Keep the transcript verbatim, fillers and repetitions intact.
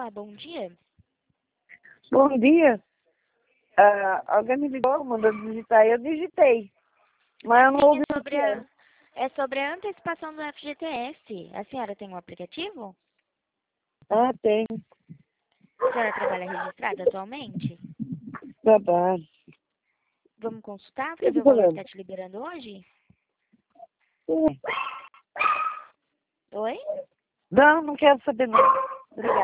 Olá, bom dia. Bom dia. Ah, alguém me ligou, mandou digitar, eu digitei. Mas eu não Sim, ouvi é o sobre que é. a, é sobre a antecipação do F G T S. A senhora tem um aplicativo? Ah, tem. A senhora trabalha registrada atualmente? Trabalho. Vamos consultar para Tem ver o valor que problema. está te liberando hoje? É. Oi? Não, não quero saber não. Obrigada.